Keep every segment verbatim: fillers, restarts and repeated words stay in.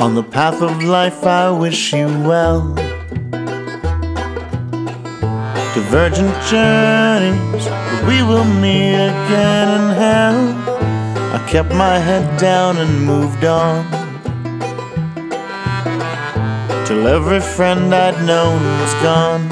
On the path of life I wish you well. Divergent journeys, but we will meet again in hell. I kept my head down and moved on, till every friend I'd known was gone.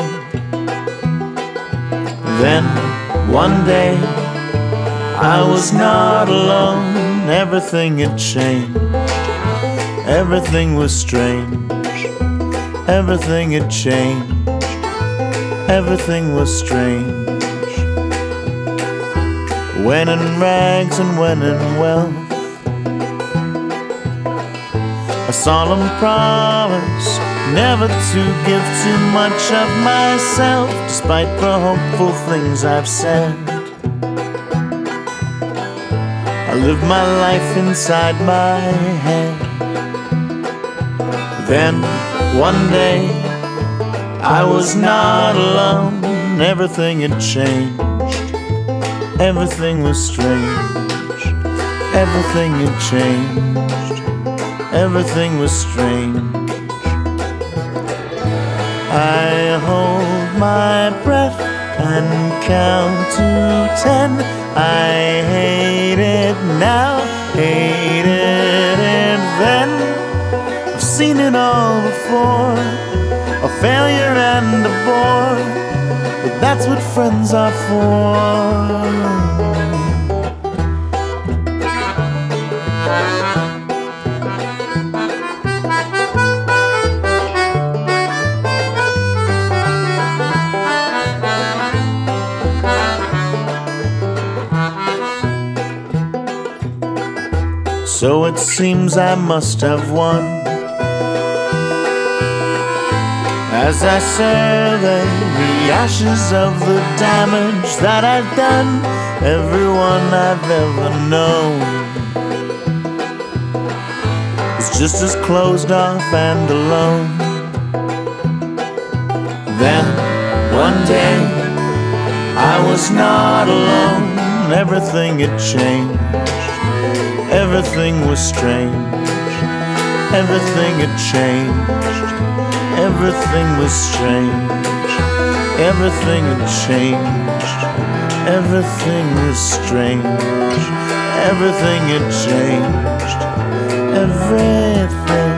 Then, one day, I was not alone. Everything had changed. Everything was strange. Everything had changed. Everything was strange. When in rags and when in wealth, a solemn promise never to give too much of myself, despite the hopeful things I've said. I live my life inside my head. Then, one day, I was not alone. Everything had changed. Everything was strange. Everything had changed. Everything was strange. I hold my breath and count to ten. I hate it now, hated it then. I've seen it all before, a failure and a bore, but that's what friends are for. So it seems I must have won, as I survey the ashes of the damage that I've done everyone I've ever known. It's just as closed off and alone. Then, one day, I was not alone. Everything had changed. Everything was strange. Everything had changed. Everything was strange. Everything had changed. Everything was strange. Everything had changed. Everything